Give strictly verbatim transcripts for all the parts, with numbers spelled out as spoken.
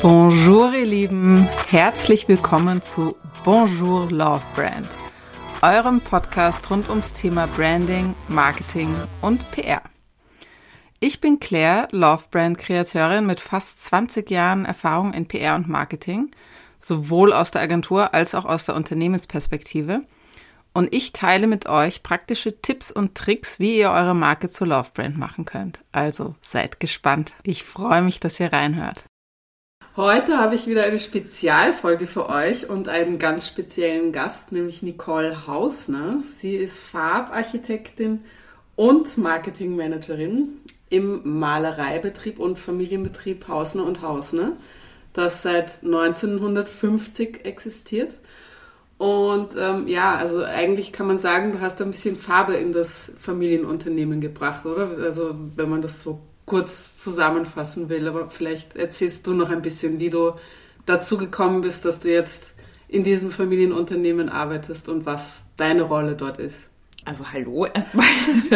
Bonjour ihr Lieben, herzlich willkommen zu Bonjour Love Brand, eurem Podcast rund ums Thema Branding, Marketing und P R. Ich bin Claire, Love Brand Kreateurin mit fast zwanzig Jahren Erfahrung in P R und Marketing, sowohl aus der Agentur als auch aus der Unternehmensperspektive. Und ich teile mit euch praktische Tipps und Tricks, wie ihr eure Marke zur Love Brand machen könnt. Also seid gespannt. Ich freue mich, dass ihr reinhört. Heute habe ich wieder eine Spezialfolge für euch und einen ganz speziellen Gast, nämlich Nicole Hausner. Sie ist Farbarchitektin und Marketingmanagerin im Malereibetrieb und Familienbetrieb Hausner und Hausner, das seit neunzehnhundertfünfzig existiert. Und ähm, ja, also eigentlich kann man sagen, du hast ein bisschen Farbe in das Familienunternehmen gebracht, oder? Also wenn man das so kurz zusammenfassen will, aber vielleicht erzählst du noch ein bisschen, wie du dazu gekommen bist, dass du jetzt in diesem Familienunternehmen arbeitest und was deine Rolle dort ist. Also hallo erstmal.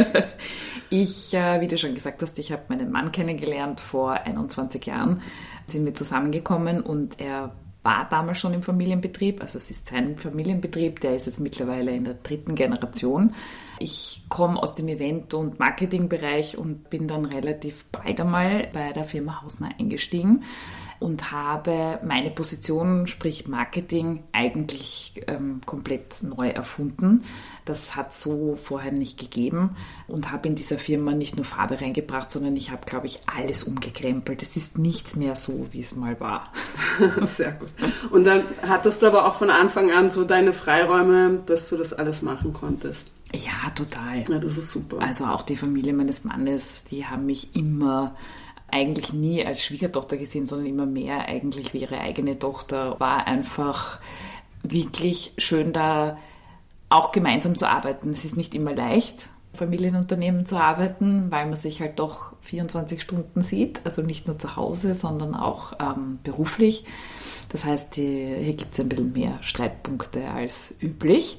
Ich, wie du schon gesagt hast, ich habe meinen Mann kennengelernt vor einundzwanzig Jahren, sind wir zusammengekommen und er war damals schon im Familienbetrieb, also es ist sein Familienbetrieb, der ist jetzt mittlerweile in der dritten Generation. Ich komme aus dem Event- und Marketingbereich und bin dann relativ bald einmal bei der Firma Hausner eingestiegen und habe meine Position, sprich Marketing, eigentlich ähm, komplett neu erfunden. Das hat so vorher nicht gegeben und habe in dieser Firma nicht nur Farbe reingebracht, sondern ich habe, glaube ich, alles umgekrempelt. Es ist nichts mehr so, wie es mal war. Sehr gut. Und dann hattest du aber auch von Anfang an so deine Freiräume, dass du das alles machen konntest. Ja, total. Ja, das ist super. Also auch die Familie meines Mannes, die haben mich immer eigentlich nie als Schwiegertochter gesehen, sondern immer mehr eigentlich wie ihre eigene Tochter. War einfach wirklich schön, da auch gemeinsam zu arbeiten. Es ist nicht immer leicht, Familienunternehmen zu arbeiten, weil man sich halt doch vierundzwanzig Stunden sieht, also nicht nur zu Hause, sondern auch ähm, beruflich. Das heißt, die, hier gibt es ein bisschen mehr Streitpunkte als üblich.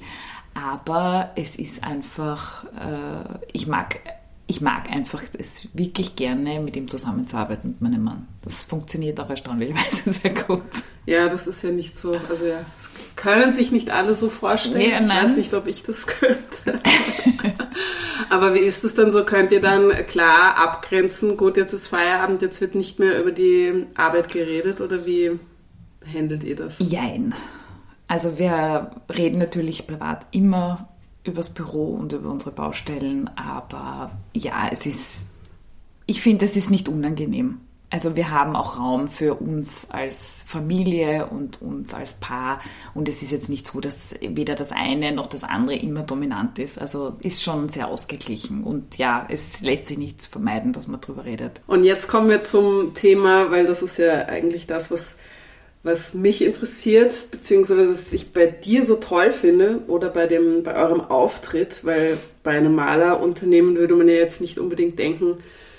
Aber es ist einfach, äh, ich mag, ich mag einfach es wirklich gerne, mit ihm zusammenzuarbeiten, mit meinem Mann. Das funktioniert auch erstaunlicherweise sehr gut. Ja, das ist ja nicht so, also ja, das können sich nicht alle so vorstellen. Ja, ich weiß nicht, ob ich das könnte. Aber wie ist es dann so? Könnt ihr dann klar abgrenzen, gut, jetzt ist Feierabend, jetzt wird nicht mehr über die Arbeit geredet oder wie handelt ihr das? Jein. Also wir reden natürlich privat immer übers Büro und über unsere Baustellen, aber ja, es ist, ich finde, es ist nicht unangenehm. Also wir haben auch Raum für uns als Familie und uns als Paar und es ist jetzt nicht so, dass weder das eine noch das andere immer dominant ist. Also ist schon sehr ausgeglichen und ja, es lässt sich nicht vermeiden, dass man drüber redet. Und jetzt kommen wir zum Thema, weil das ist ja eigentlich das, was Was mich interessiert, beziehungsweise was ich bei dir so toll finde oder bei dem, bei eurem Auftritt, weil bei einem Malerunternehmen würde man ja jetzt nicht unbedingt denken,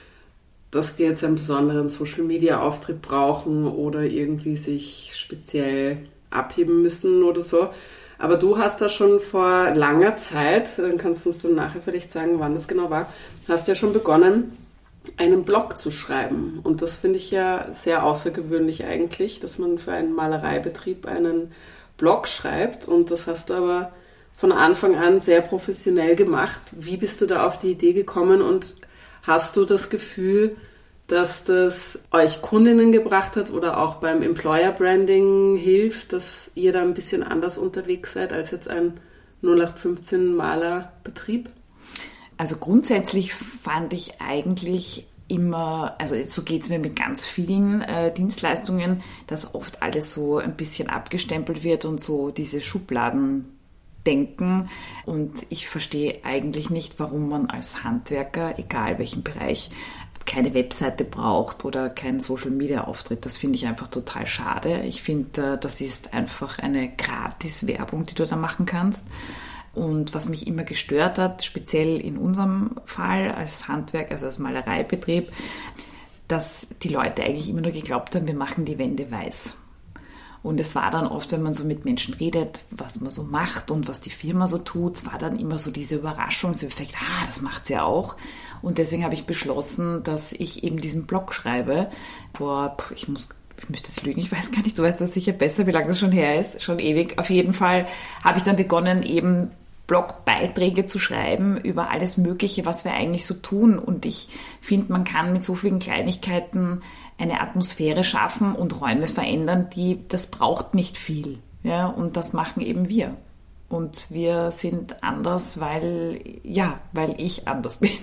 dass die jetzt einen besonderen Social-Media-Auftritt brauchen oder irgendwie sich speziell abheben müssen oder so. Aber du hast da schon vor langer Zeit, dann kannst du uns dann nachher vielleicht sagen, wann das genau war, hast ja schon begonnen, einen Blog zu schreiben. Und das finde ich ja sehr außergewöhnlich eigentlich, dass man für einen Malereibetrieb einen Blog schreibt. Und das hast du aber von Anfang an sehr professionell gemacht. Wie bist du da auf die Idee gekommen und hast du das Gefühl, dass das euch Kundinnen gebracht hat oder auch beim Employer Branding hilft, dass ihr da ein bisschen anders unterwegs seid als jetzt ein null acht fünfzehn Malerbetrieb? Also grundsätzlich fand ich eigentlich immer, also so geht es mir mit ganz vielen äh, Dienstleistungen, dass oft alles so ein bisschen abgestempelt wird und so diese Schubladen denken. Und ich verstehe eigentlich nicht, warum man als Handwerker, egal welchen Bereich, keine Webseite braucht oder keinen Social-Media-Auftritt. Das finde ich einfach total schade. Ich finde, das ist einfach eine Gratis-Werbung, die du da machen kannst. Und was mich immer gestört hat, speziell in unserem Fall als Handwerk, also als Malereibetrieb, dass die Leute eigentlich immer nur geglaubt haben, wir machen die Wände weiß. Und es war dann oft, wenn man so mit Menschen redet, was man so macht und was die Firma so tut, es war dann immer so diese Überraschungseffekt, ah, das macht sie ja auch. Und deswegen habe ich beschlossen, dass ich eben diesen Blog schreibe. Vor, ich muss ich müsste jetzt lügen, ich weiß gar nicht, du weißt das sicher besser, wie lange das schon her ist, schon ewig. Auf jeden Fall habe ich dann begonnen, eben Blogbeiträge zu schreiben über alles Mögliche, was wir eigentlich so tun. Und ich finde, man kann mit so vielen Kleinigkeiten eine Atmosphäre schaffen und Räume verändern, die, das braucht nicht viel. Ja, und das machen eben wir. Und wir sind anders, weil, ja, weil ich anders bin.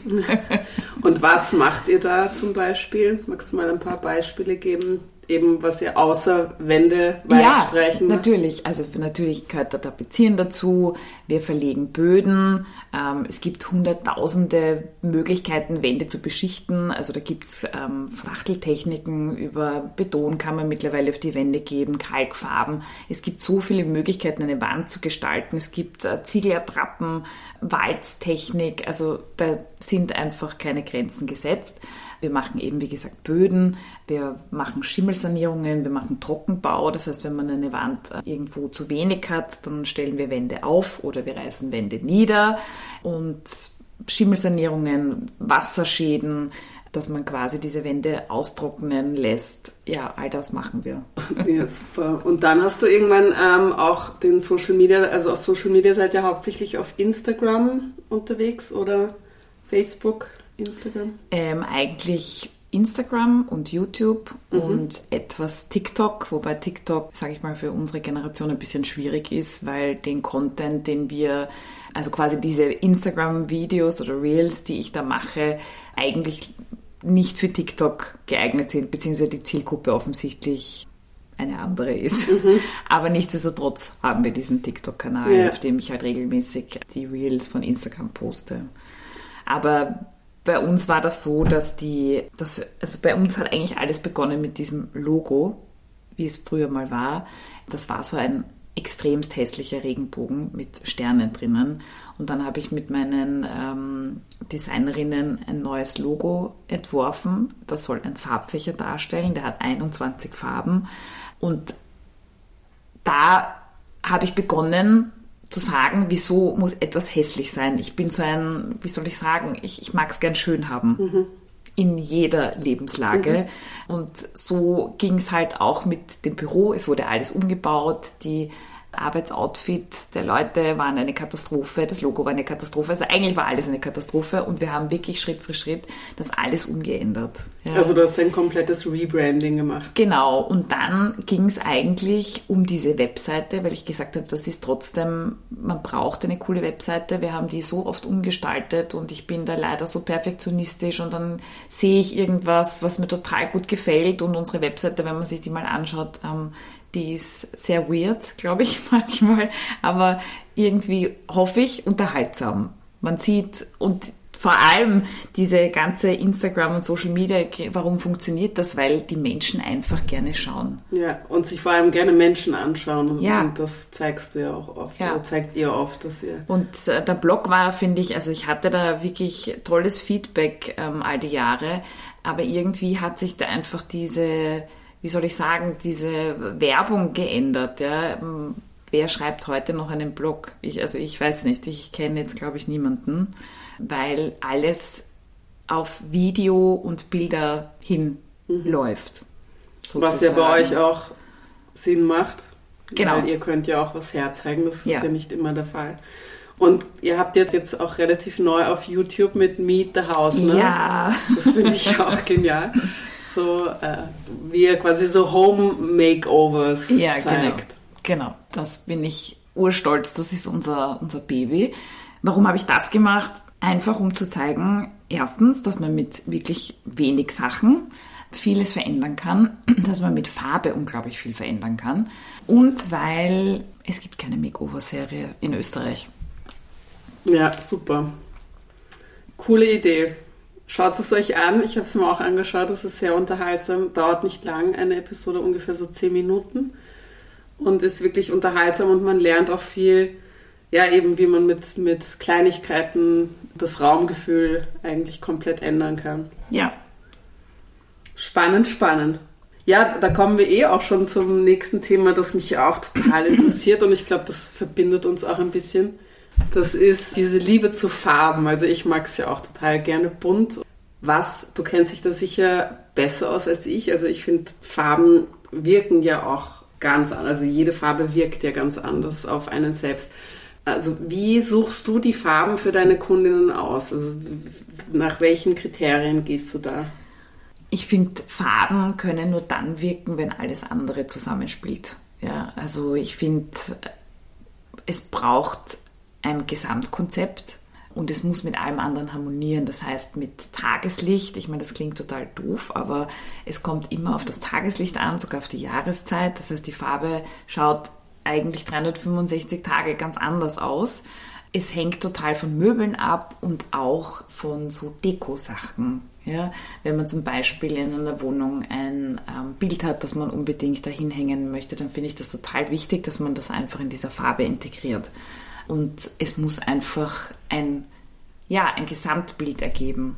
Und was macht ihr da zum Beispiel? Magst du mal ein paar Beispiele geben? Eben, was ihr außer Wände weiß streichen? Ja, natürlich. Also natürlich gehört der Tapezieren dazu. Wir verlegen Böden. Ähm, es gibt hunderttausende Möglichkeiten, Wände zu beschichten. Also da gibt es ähm, Frachteltechniken, über Beton kann man mittlerweile auf die Wände geben, Kalkfarben. Es gibt so viele Möglichkeiten, eine Wand zu gestalten. Es gibt äh, Ziegelattrappen, Walztechnik. Also da sind einfach keine Grenzen gesetzt. Wir machen eben, wie gesagt, Böden, wir machen Schimmelsanierungen, wir machen Trockenbau. Das heißt, wenn man eine Wand irgendwo zu wenig hat, dann stellen wir Wände auf oder wir reißen Wände nieder. Und Schimmelsanierungen, Wasserschäden, dass man quasi diese Wände austrocknen lässt. Ja, all das machen wir. Ja, super. Und dann hast du irgendwann ähm, auch den Social Media, also auf Social Media seid ihr hauptsächlich auf Instagram unterwegs oder Facebook? Instagram? Ähm, eigentlich Instagram und YouTube mhm. und etwas TikTok, wobei TikTok, sage ich mal, für unsere Generation ein bisschen schwierig ist, weil den Content, den wir, also quasi diese Instagram-Videos oder Reels, die ich da mache, eigentlich nicht für TikTok geeignet sind, beziehungsweise die Zielgruppe offensichtlich eine andere ist. Mhm. Aber nichtsdestotrotz haben wir diesen TikTok-Kanal, ja. auf dem ich halt regelmäßig die Reels von Instagram poste. Aber bei uns war das so, dass die, das, also bei uns hat eigentlich alles begonnen mit diesem Logo, wie es früher mal war. Das war so ein extremst hässlicher Regenbogen mit Sternen drinnen. Und dann habe ich mit meinen ähm, Designerinnen ein neues Logo entworfen. Das soll ein Farbfächer darstellen, der hat einundzwanzig Farben. Und da habe ich begonnen zu sagen, wieso muss etwas hässlich sein? Ich bin so ein, wie soll ich sagen, ich, ich mag es gern schön haben. Mhm. In jeder Lebenslage. Mhm. Und so ging es halt auch mit dem Büro. Es wurde alles umgebaut. Die Arbeitsoutfit der Leute waren eine Katastrophe. Das Logo war eine Katastrophe. Also eigentlich war alles eine Katastrophe. Und wir haben wirklich Schritt für Schritt das alles umgeändert. Ja. Also du hast ein komplettes Rebranding gemacht. Genau. Und dann ging es eigentlich um diese Webseite, weil ich gesagt habe, das ist trotzdem, man braucht eine coole Webseite. Wir haben die so oft umgestaltet und ich bin da leider so perfektionistisch und dann sehe ich irgendwas, was mir total gut gefällt und unsere Webseite, wenn man sich die mal anschaut, ähm, die ist sehr weird, glaube ich, manchmal, aber irgendwie, hoffe ich, unterhaltsam. Man sieht und vor allem diese ganze Instagram und Social Media, warum funktioniert das? Weil die Menschen einfach gerne schauen. Ja, und sich vor allem gerne Menschen anschauen. Und, ja. und das zeigst du ja auch oft, ja. oder zeigt ihr oft, dass ihr... Und äh, der Blog war, finde ich, also ich hatte da wirklich tolles Feedback ähm, all die Jahre, aber irgendwie hat sich da einfach diese... wie soll ich sagen, diese Werbung geändert. Ja? Wer schreibt heute noch einen Blog? Ich, also ich weiß nicht, ich kenne jetzt, glaube ich, niemanden, weil alles auf Video und Bilder hinläuft. Mhm. Was ja bei euch auch Sinn macht, genau. Weil ihr könnt ja auch was herzeigen, das ist ja, ja nicht immer der Fall. Und ihr habt jetzt, jetzt auch relativ neu auf YouTube mit Meet the House, ne? Ja. Das finde ich auch genial. So, äh, wie ihr quasi so Home-Makeovers ja, zeigt. Genau, genau. Das bin ich urstolz, das ist unser, unser Baby. Warum habe ich das gemacht? Einfach um zu zeigen, erstens, dass man mit wirklich wenig Sachen vieles verändern kann, dass man mit Farbe unglaublich viel verändern kann und weil es gibt keine Makeover-Serie in Österreich. Ja, super. Coole Idee. Schaut es euch an. Ich habe es mir auch angeschaut. Es ist sehr unterhaltsam. Dauert nicht lang. Eine Episode ungefähr so zehn Minuten. Und ist wirklich unterhaltsam und man lernt auch viel, ja eben wie man mit, mit Kleinigkeiten das Raumgefühl eigentlich komplett ändern kann. Ja. Spannend, spannend. Ja, da kommen wir eh auch schon zum nächsten Thema, das mich auch total interessiert und ich glaube, das verbindet uns auch ein bisschen. Das ist diese Liebe zu Farben. Also ich mag es ja auch total gerne bunt. Was, du kennst dich da sicher besser aus als ich. Also ich finde, Farben wirken ja auch ganz anders. Also jede Farbe wirkt ja ganz anders auf einen selbst. Also wie suchst du die Farben für deine Kundinnen aus? Also nach welchen Kriterien gehst du da? Ich finde, Farben können nur dann wirken, wenn alles andere zusammenspielt. Ja, also ich finde, es braucht ein Gesamtkonzept und es muss mit allem anderen harmonieren. Das heißt, mit Tageslicht, ich meine, das klingt total doof, aber es kommt immer auf das Tageslicht an, sogar auf die Jahreszeit. Das heißt, die Farbe schaut eigentlich dreihundertfünfundsechzig Tage ganz anders aus. Es hängt total von Möbeln ab und auch von so Dekosachen. Ja, wenn man zum Beispiel in einer Wohnung ein ähm, Bild hat, das man unbedingt dahin hängen möchte, dann finde ich das total wichtig, dass man das einfach in dieser Farbe integriert. Und es muss einfach ein, ja, ein Gesamtbild ergeben.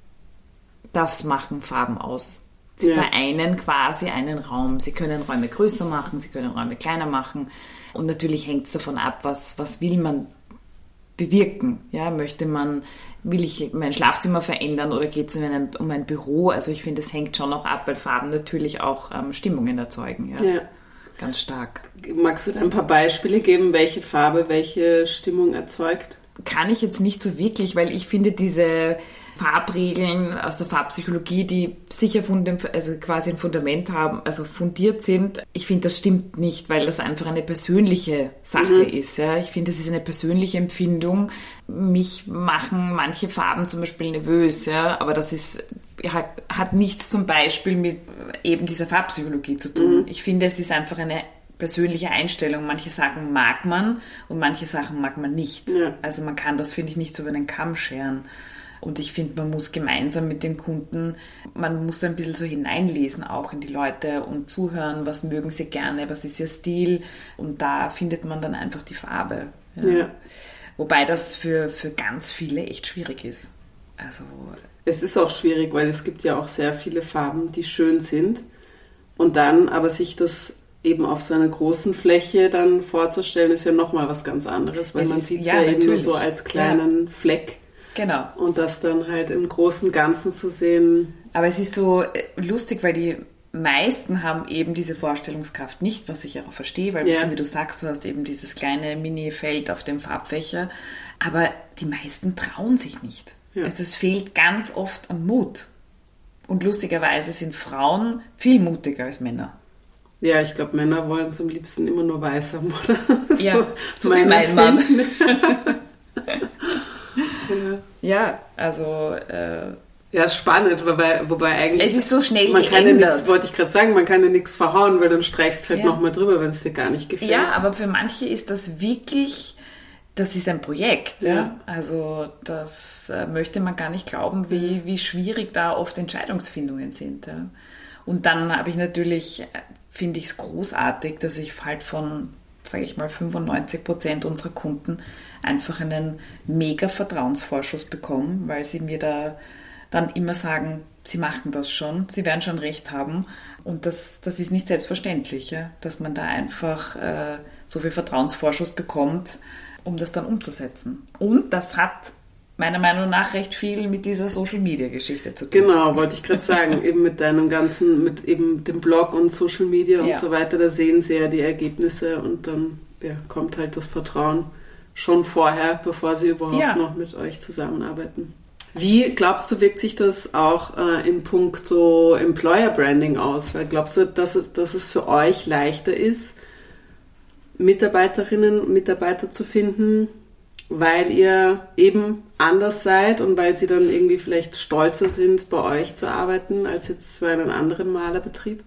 Das machen Farben aus. Sie ja. vereinen quasi einen Raum. Sie können Räume größer machen, sie können Räume kleiner machen. Und natürlich hängt es davon ab, was, was will man bewirken. Ja, möchte man, will ich mein Schlafzimmer verändern oder geht es um ein, um ein Büro? Also ich finde, es hängt schon auch ab, weil Farben natürlich auch ähm, Stimmungen erzeugen. Ja. ja. Ganz stark. Magst du da ein paar Beispiele geben, welche Farbe welche Stimmung erzeugt? Kann ich jetzt nicht so wirklich, weil ich finde diese Farbregeln aus der Farbpsychologie, die sicher fundam- also quasi ein Fundament haben, also fundiert sind. Ich finde, das stimmt nicht, weil das einfach eine persönliche Sache mhm. ist. Ja. Ich finde, das ist eine persönliche Empfindung. Mich machen manche Farben zum Beispiel nervös, ja, aber das ist hat, hat nichts zum Beispiel mit eben dieser Farbpsychologie zu tun. Mhm. Ich finde, es ist einfach eine persönliche Einstellung. Manche Sachen mag man und manche Sachen mag man nicht. Ja. Also man kann das, finde ich, nicht so über den Kamm scheren. Und ich finde, man muss gemeinsam mit den Kunden, man muss ein bisschen so hineinlesen auch in die Leute und zuhören, was mögen sie gerne, was ist ihr Stil. Und da findet man dann einfach die Farbe. Ja. Ja. Wobei das für, für ganz viele echt schwierig ist. Also es ist auch schwierig, weil es gibt ja auch sehr viele Farben, die schön sind. Und dann aber sich das eben auf so einer großen Fläche dann vorzustellen, ist ja nochmal was ganz anderes, weil es man sieht es ja, ja eben nur so als kleinen ja. Fleck. Genau. Und das dann halt im großen Ganzen zu sehen. Aber es ist so lustig, weil die meisten haben eben diese Vorstellungskraft nicht, was ich auch verstehe, weil ja. wie du sagst, du hast eben dieses kleine Mini-Feld auf dem Farbfächer, aber die meisten trauen sich nicht. Ja. Also es fehlt ganz oft an Mut. Und lustigerweise sind Frauen viel mutiger als Männer. Ja, ich glaube, Männer wollen es am liebsten immer nur weiß haben, oder? Ja, so, so mein, mein Mann. ja. ja, also... Äh, ja, ist spannend, wobei, wobei eigentlich... Es ist so schnell man kann geändert. Ja nix, wollte ich gerade sagen, man kann ja nichts verhauen, weil dann streichst du halt ja. nochmal drüber, wenn es dir gar nicht gefällt. Ja, aber für manche ist das wirklich... Das ist ein Projekt. Ja. Ja. Also das äh, möchte man gar nicht glauben, wie, wie schwierig da oft Entscheidungsfindungen sind. Ja. Und dann habe ich natürlich... finde ich es großartig, dass ich halt von, sage ich mal, fünfundneunzig Prozent unserer Kunden einfach einen mega Vertrauensvorschuss bekommen, weil sie mir da dann immer sagen, sie machen das schon, sie werden schon recht haben. Und das, das ist nicht selbstverständlich, ja, dass man da einfach äh, so viel Vertrauensvorschuss bekommt, um das dann umzusetzen. Und das hat meiner Meinung nach recht viel mit dieser Social-Media-Geschichte zu tun. Genau, wollte ich gerade sagen, eben mit deinem ganzen, mit eben dem Blog und Social Media und ja. so weiter, da sehen sie ja die Ergebnisse und dann ja, kommt halt das Vertrauen schon vorher, bevor sie überhaupt ja. noch mit euch zusammenarbeiten. Wie, glaubst du, wirkt sich das auch äh, in puncto Employer Branding aus? Weil glaubst du, dass es, dass es für euch leichter ist, Mitarbeiterinnen und Mitarbeiter zu finden, weil ihr eben anders seid und weil sie dann irgendwie vielleicht stolzer sind, bei euch zu arbeiten, als jetzt bei einem anderen Malerbetrieb?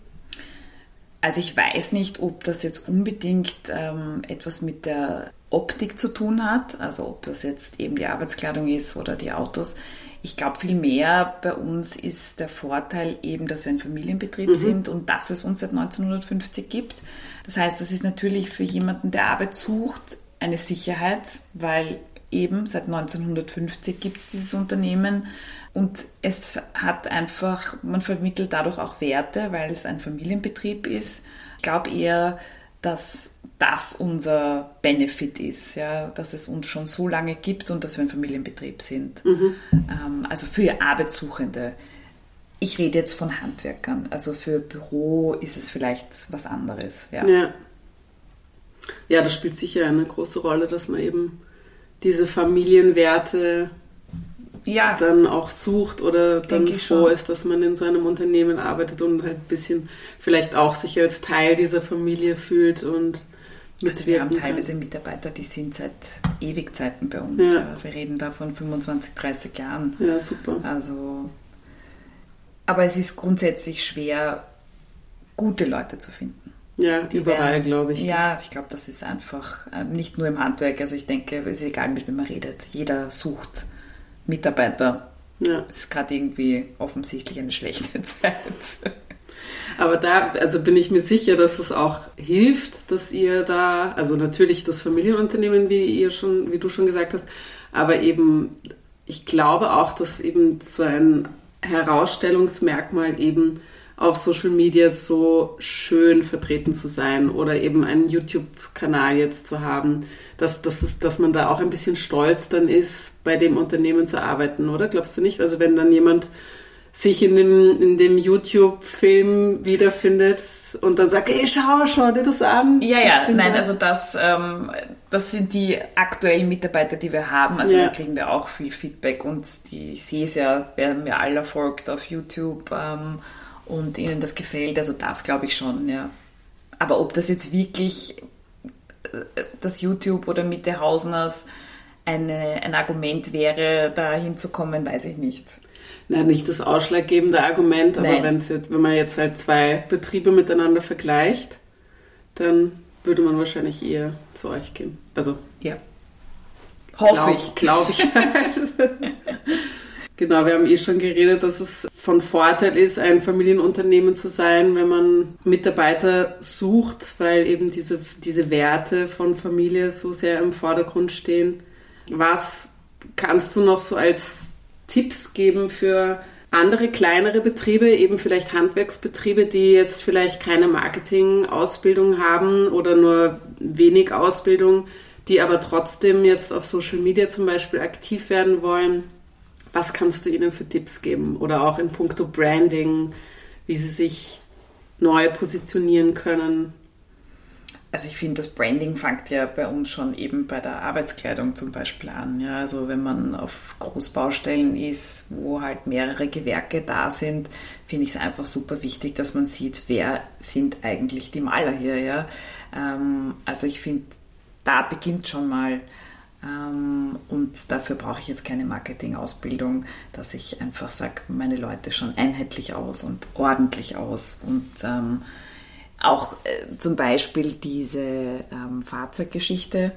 Also ich weiß nicht, ob das jetzt unbedingt ähm, etwas mit der Optik zu tun hat, also ob das jetzt eben die Arbeitskleidung ist oder die Autos. Ich glaube vielmehr bei uns ist der Vorteil eben, dass wir ein Familienbetrieb mhm. sind und dass es uns seit neunzehnhundertfünfzig gibt. Das heißt, das ist natürlich für jemanden, der Arbeit sucht, eine Sicherheit, weil eben seit neunzehnhundertfünfzig gibt es dieses Unternehmen und es hat einfach, man vermittelt dadurch auch Werte, weil es ein Familienbetrieb ist. Ich glaube eher, dass das unser Benefit ist, ja, dass es uns schon so lange gibt und dass wir ein Familienbetrieb sind. Mhm. Ähm, also für Arbeitssuchende. Ich rede jetzt von Handwerkern. Also für Büro ist es vielleicht was anderes. Ja, ja. Ja, das spielt sicher eine große Rolle, dass man eben diese Familienwerte ja, dann auch sucht oder dann froh schon. ist, dass man in so einem Unternehmen arbeitet und halt ein bisschen vielleicht auch sich als Teil dieser Familie fühlt und also wir haben kann. teilweise Mitarbeiter, die sind seit Ewigzeiten bei uns. Ja. Wir reden da von fünfundzwanzig, dreißig Jahren. Ja, super. Also, aber es ist grundsätzlich schwer, gute Leute zu finden. Ja, die überall, glaube ich. Ja, ich glaube, das ist einfach, nicht nur im Handwerk. Also ich denke, es ist egal, mit wem man redet. Jeder sucht Mitarbeiter. Ja. Es ist gerade irgendwie offensichtlich eine schlechte Zeit. Aber da, also bin ich mir sicher, dass es auch hilft, dass ihr da, also natürlich das Familienunternehmen, wie ihr schon, wie du schon gesagt hast, aber eben, ich glaube auch, dass eben so ein Herausstellungsmerkmal eben auf Social Media so schön vertreten zu sein oder eben einen YouTube-Kanal jetzt zu haben, dass, dass, es, dass man da auch ein bisschen stolz dann ist, bei dem Unternehmen zu arbeiten, oder? Glaubst du nicht? Also wenn dann jemand sich in dem, in dem YouTube-Film wiederfindet und dann sagt, hey, schau, schau dir das an. Ja, ja, nein, da. also das, ähm, das sind die aktuellen Mitarbeiter, die wir haben. Also ja. Da kriegen wir auch viel Feedback und die, ich sehe es ja, werden mir alle folgt auf YouTube ähm, und ihnen das gefällt. Also das glaube ich schon, ja. Aber ob das jetzt wirklich äh, das YouTube oder Mitte Hausners eine, ein Argument wäre, da hinzukommen, weiß ich nicht. Na, nicht das ausschlaggebende Argument, aber wenn's jetzt, wenn man jetzt halt zwei Betriebe miteinander vergleicht, dann würde man wahrscheinlich eher zu euch gehen. Also, ja. Hoffe glaub, ich. Glaube ich halt. Genau, wir haben eh schon geredet, dass es von Vorteil ist, ein Familienunternehmen zu sein, wenn man Mitarbeiter sucht, weil eben diese, diese Werte von Familie so sehr im Vordergrund stehen. Was kannst du noch so als Tipps geben für andere kleinere Betriebe, eben vielleicht Handwerksbetriebe, die jetzt vielleicht keine Marketing-Ausbildung haben oder nur wenig Ausbildung, die aber trotzdem jetzt auf Social Media zum Beispiel aktiv werden wollen? Was kannst du ihnen für Tipps geben? Oder auch in puncto Branding, wie sie sich neu positionieren können? Also ich finde, das Branding fängt ja bei uns schon eben bei der Arbeitskleidung zum Beispiel an. Ja, also wenn man auf Großbaustellen ist, wo halt mehrere Gewerke da sind, finde ich es einfach super wichtig, dass man sieht, wer sind eigentlich die Maler hier. Ja? Ähm, also ich finde, da beginnt schon mal. Ähm, und dafür brauche ich jetzt keine Marketingausbildung, dass ich einfach sage, meine Leute schauen einheitlich aus und ordentlich aus und ähm, auch äh, zum Beispiel diese ähm, Fahrzeuggeschichte.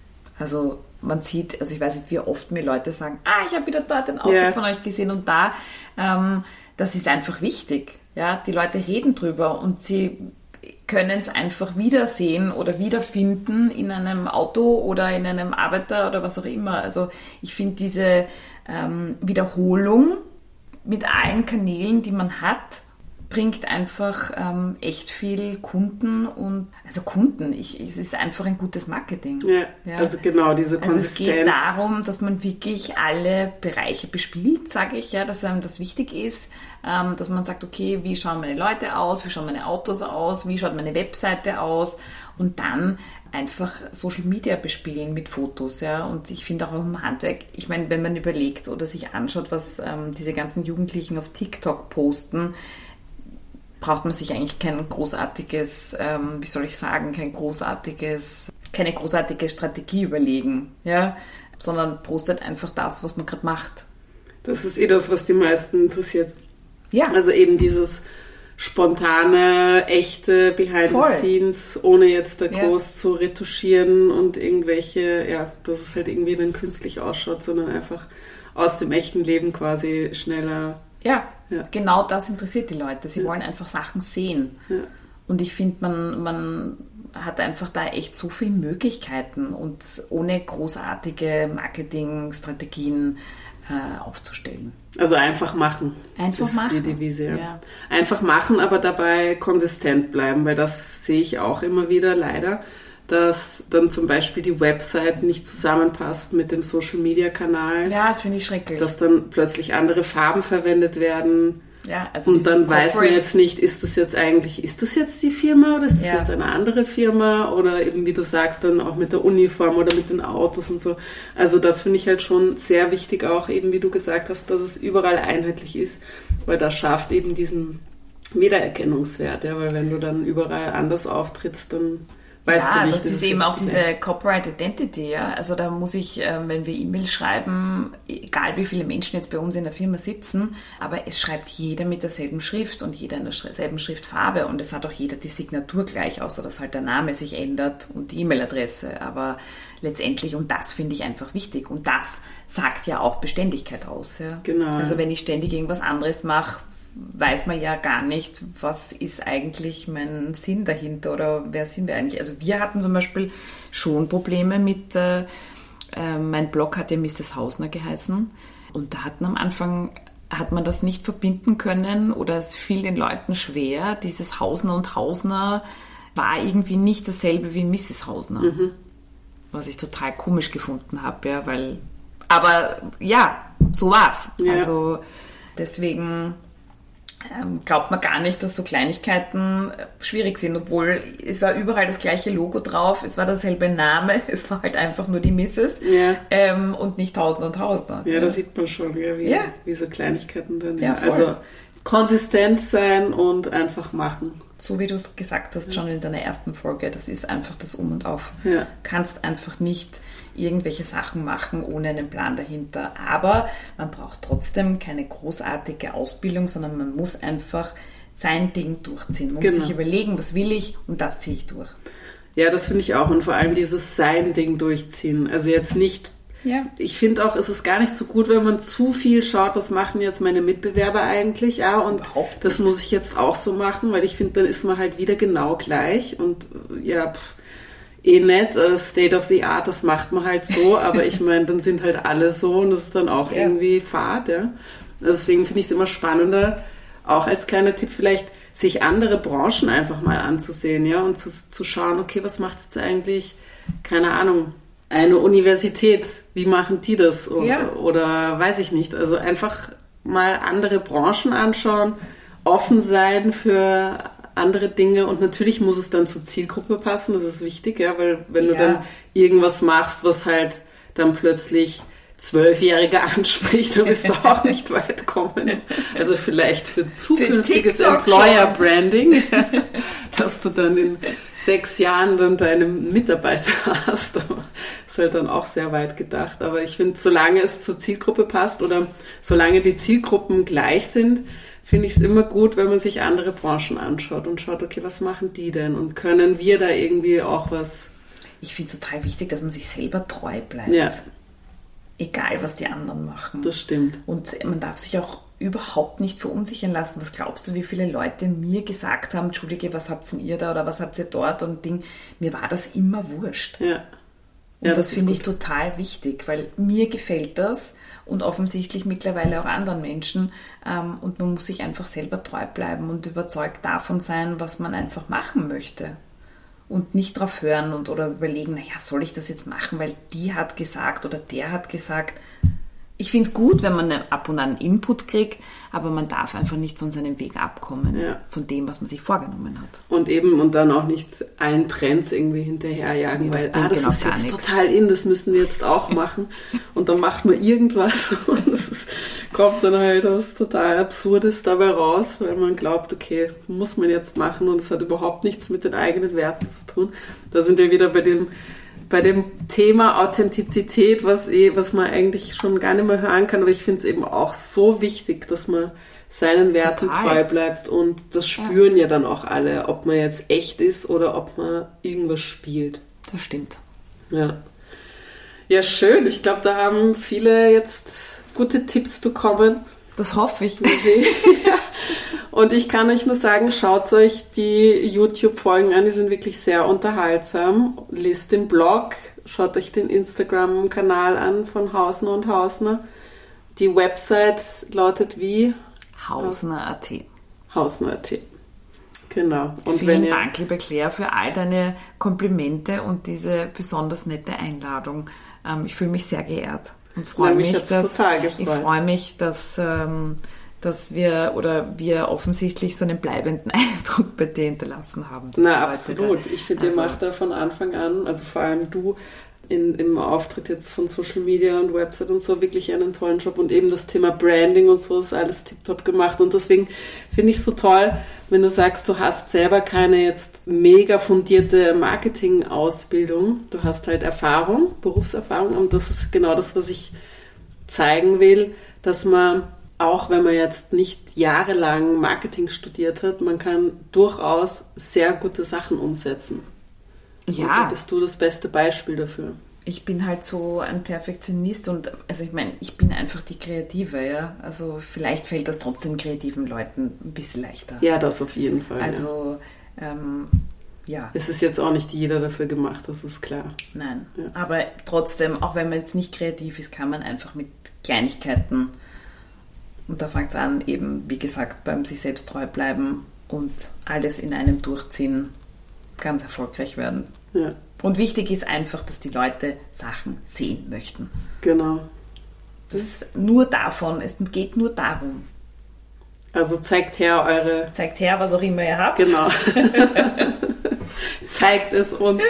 Also man sieht, also ich weiß nicht, wie oft mir Leute sagen, ah, ich habe wieder dort ein Auto yeah. von euch gesehen und da. Ähm, das ist einfach wichtig. Ja? Die Leute reden drüber und sie können es einfach wiedersehen oder wiederfinden in einem Auto oder in einem Arbeiter oder was auch immer. Also ich finde diese ähm, Wiederholung mit allen Kanälen, die man hat, bringt einfach ähm, echt viel Kunden und, also Kunden, ich, es ist einfach ein gutes Marketing. Ja, ja. Also genau, diese Konsistenz. Also es geht darum, dass man wirklich alle Bereiche bespielt, sage ich, ja, dass einem das wichtig ist, ähm, dass man sagt, okay, wie schauen meine Leute aus, wie schauen meine Autos aus, wie schaut meine Webseite aus und dann einfach Social Media bespielen mit Fotos, ja, und ich finde auch im Handwerk, ich meine, wenn man überlegt oder sich anschaut, was ähm, diese ganzen Jugendlichen auf TikTok posten, braucht man sich eigentlich kein großartiges, ähm, wie soll ich sagen, kein großartiges, keine großartige Strategie überlegen, ja, sondern postet einfach das, was man gerade macht. Das ist eh das, was die meisten interessiert. Ja. Also eben dieses spontane, echte Behind Voll. the Scenes, ohne jetzt da Ja. groß zu retuschieren und irgendwelche, ja, dass es halt irgendwie dann künstlich ausschaut, sondern einfach aus dem echten Leben quasi schneller. Ja, Ja. genau das interessiert die Leute. Sie Ja. wollen einfach Sachen sehen. Ja. Und ich finde, man, man hat einfach da echt so viele Möglichkeiten und ohne großartige Marketingstrategien äh, aufzustellen. Also einfach machen. Einfach ist machen. Die Devise. Ja. Ja. Einfach machen, aber dabei konsistent bleiben, weil das sehe ich auch immer wieder leider, dass dann zum Beispiel die Website nicht zusammenpasst mit dem Social-Media-Kanal. Ja, das finde ich schrecklich. Dass dann plötzlich andere Farben verwendet werden. Ja, also und dann weiß man jetzt nicht, ist das jetzt eigentlich, ist das jetzt die Firma oder ist das ja. jetzt eine andere Firma oder eben, wie du sagst, dann auch mit der Uniform oder mit den Autos und so. Also das finde ich halt schon sehr wichtig auch, eben wie du gesagt hast, dass es überall einheitlich ist, weil das schafft eben diesen Wiedererkennungswert, ja, weil wenn du dann überall anders auftrittst, dann weißt ja, du nicht. das ist eben auch diese Corporate Identity, ja. Also da muss ich, wenn wir E-Mails schreiben, egal wie viele Menschen jetzt bei uns in der Firma sitzen, aber es schreibt jeder mit derselben Schrift und jeder in derselben Schriftfarbe und es hat auch jeder die Signatur gleich, außer dass halt der Name sich ändert und die E-Mail-Adresse. Aber letztendlich, und das finde ich einfach wichtig und das sagt ja auch Beständigkeit aus. Ja. Genau. Also wenn ich ständig irgendwas anderes mache, weiß man ja gar nicht, was ist eigentlich mein Sinn dahinter oder wer sind wir eigentlich. Also wir hatten zum Beispiel schon Probleme mit, äh, äh, mein Blog hat ja Misses Hausner geheißen und da hatten am Anfang, hat man das nicht verbinden können oder es fiel den Leuten schwer. Dieses Hausner und Hausner war irgendwie nicht dasselbe wie Misses Hausner, mhm. was ich total komisch gefunden habe, ja, weil, aber ja, so war's. Ja. Also deswegen Ähm, glaubt man gar nicht, dass so Kleinigkeiten schwierig sind, obwohl es war überall das gleiche Logo drauf, es war derselbe Name, es war halt einfach nur die Misses ja. ähm, und nicht Tausend und Tausender. Ja, ja, da sieht man schon, ja, wie, ja. wie so Kleinigkeiten dann. Ja, also konsistent sein und einfach machen. So wie du es gesagt hast, schon in deiner ersten Folge, das ist einfach das Um und Auf. Ja. Du kannst einfach nicht irgendwelche Sachen machen ohne einen Plan dahinter. Aber man braucht trotzdem keine großartige Ausbildung, sondern man muss einfach sein Ding durchziehen. Man genau. muss sich überlegen, was will ich und das ziehe ich durch. Ja, das finde ich auch. Und vor allem dieses sein Ding durchziehen. Also jetzt nicht, ja. ich finde auch, es ist gar nicht so gut, wenn man zu viel schaut, was machen jetzt meine Mitbewerber eigentlich. Ja, und das muss ich jetzt auch so machen, weil ich finde, dann ist man halt wieder genau gleich. Und ja, pff, eh nett, uh, State of the Art, das macht man halt so, aber ich meine, dann sind halt alle so und das ist dann auch ja. irgendwie Fad, ja. Also deswegen finde ich es immer spannender, auch als kleiner Tipp vielleicht, sich andere Branchen einfach mal anzusehen, ja, und zu, zu schauen, okay, was macht jetzt eigentlich, keine Ahnung, eine Universität, wie machen die das? Oder, ja. oder weiß ich nicht, also einfach mal andere Branchen anschauen, offen sein für andere Dinge und natürlich muss es dann zur Zielgruppe passen, das ist wichtig, ja, weil wenn ja. du dann irgendwas machst, was halt dann plötzlich Zwölfjährige anspricht, dann wirst du auch nicht weit kommen. Also vielleicht für zukünftiges für Employer-Branding, dass du dann in sechs Jahren dann deine Mitarbeiter hast, aber ist halt dann auch sehr weit gedacht. Aber ich finde, solange es zur Zielgruppe passt oder solange die Zielgruppen gleich sind, finde ich es immer gut, wenn man sich andere Branchen anschaut und schaut, okay, was machen die denn? Und können wir da irgendwie auch was... Ich finde es total wichtig, dass man sich selber treu bleibt. Ja. Egal, was die anderen machen. Das stimmt. Und man darf sich auch überhaupt nicht verunsichern lassen. Was glaubst du, wie viele Leute mir gesagt haben, Entschuldige, was habt denn ihr da oder was habt ihr dort? Und Ding, mir war das immer wurscht. Ja. Und ja, das, das finde ich total wichtig, weil mir gefällt das und offensichtlich mittlerweile auch anderen Menschen. Und man muss sich einfach selber treu bleiben und überzeugt davon sein, was man einfach machen möchte. Und nicht drauf hören und oder überlegen, naja, soll ich das jetzt machen, weil die hat gesagt oder der hat gesagt. Ich finde es gut, wenn man ab und an Input kriegt, aber man darf einfach nicht von seinem Weg abkommen, ja. von dem, was man sich vorgenommen hat. Und eben, und dann auch nicht allen Trends irgendwie hinterherjagen, ja, weil, ah, das ist jetzt nichts. Total in, das müssen wir jetzt auch machen. Und dann macht man irgendwas und es ist, kommt dann halt was total Absurdes dabei raus, weil man glaubt, okay, muss man jetzt machen und es hat überhaupt nichts mit den eigenen Werten zu tun. Da sind wir wieder bei dem Bei dem Thema Authentizität, was eh, was man eigentlich schon gar nicht mehr hören kann, aber ich finde es eben auch so wichtig, dass man seinen Werten Total. treu bleibt und das spüren ja. ja dann auch alle, ob man jetzt echt ist oder ob man irgendwas spielt. Das stimmt. Ja. Ja, schön. Ich glaube, da haben viele jetzt gute Tipps bekommen. Das hoffe ich. Ja. Und ich kann euch nur sagen, schaut euch die YouTube-Folgen an, die sind wirklich sehr unterhaltsam. Lest den Blog, schaut euch den Instagram-Kanal an von Hausner und Hausner. Die Website lautet wie? Hausner Punkt at. Hausner Punkt at. Genau. Und Vielen wenn ihr Dank, liebe Claire, für all deine Komplimente und diese besonders nette Einladung. Ich fühle mich sehr geehrt und freue mich, mich dass, total gefreut. ich freue mich, dass... Ähm, dass wir oder wir offensichtlich so einen bleibenden Eindruck bei dir hinterlassen haben. Na, absolut. Ich finde, also, ihr macht da von Anfang an, also vor allem du, In, im Auftritt jetzt von Social Media und Website und so wirklich einen tollen Job und eben das Thema Branding und so ist alles tipptopp gemacht und deswegen finde ich es so toll, wenn du sagst, du hast selber keine jetzt mega fundierte Marketing-Ausbildung, du hast halt Erfahrung, Berufserfahrung und das ist genau das, was ich zeigen will, dass man, auch wenn man jetzt nicht jahrelang Marketing studiert hat, man kann durchaus sehr gute Sachen umsetzen. Ja. Und da bist du das beste Beispiel dafür. Ich bin halt so ein Perfektionist und also ich meine, ich bin einfach die Kreative, ja. Also vielleicht fällt das trotzdem kreativen Leuten ein bisschen leichter. Ja, das auf jeden Fall. Also ja. Ähm, ja. Es ist jetzt auch nicht jeder dafür gemacht, das ist klar. Nein, ja. Aber trotzdem, auch wenn man jetzt nicht kreativ ist, kann man einfach mit Kleinigkeiten, und da fängt es an, eben wie gesagt, beim sich selbst treu bleiben und alles in einem durchziehen, ganz erfolgreich werden. Ja. Und wichtig ist einfach, dass die Leute Sachen sehen möchten. Genau. Das ist nur davon, es geht nur darum. Also zeigt her eure... Zeigt her, was auch immer ihr habt. Genau. Zeigt es uns.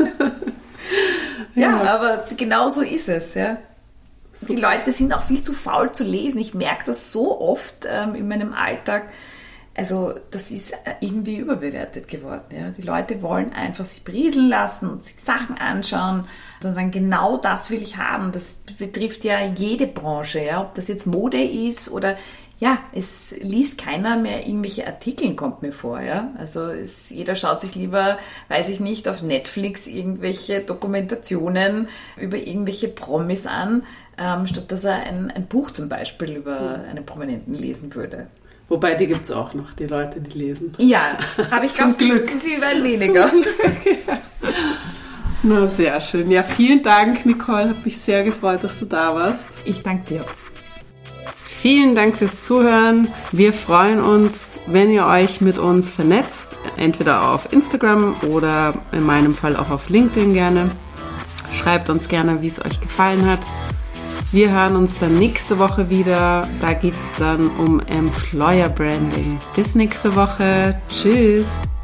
Ja, ja, aber genau so ist es. Ja. Die Leute sind auch viel zu faul zu lesen. Ich merke das so oft ähm, in meinem Alltag. Also das ist irgendwie überbewertet geworden. Ja. Die Leute wollen einfach sich berieseln lassen und sich Sachen anschauen und sagen, genau das will ich haben. Das betrifft ja jede Branche, ja. Ob das jetzt Mode ist oder ja, es liest keiner mehr irgendwelche Artikel, kommt mir vor. Ja. Also es, jeder schaut sich lieber, weiß ich nicht, auf Netflix irgendwelche Dokumentationen über irgendwelche Promis an, ähm, statt dass er ein, ein Buch zum Beispiel über einen Prominenten lesen würde. Wobei, die gibt es auch noch, die Leute, die lesen. Ja, aber ich glaube, sie, sie werden weniger. Ja. Na, sehr schön. Ja, vielen Dank, Nicole. Hat mich sehr gefreut, dass du da warst. Ich danke dir. Vielen Dank fürs Zuhören. Wir freuen uns, wenn ihr euch mit uns vernetzt, entweder auf Instagram oder in meinem Fall auch auf LinkedIn gerne. Schreibt uns gerne, wie es euch gefallen hat. Wir hören uns dann nächste Woche wieder. Da geht es dann um Employer Branding. Bis nächste Woche. Tschüss.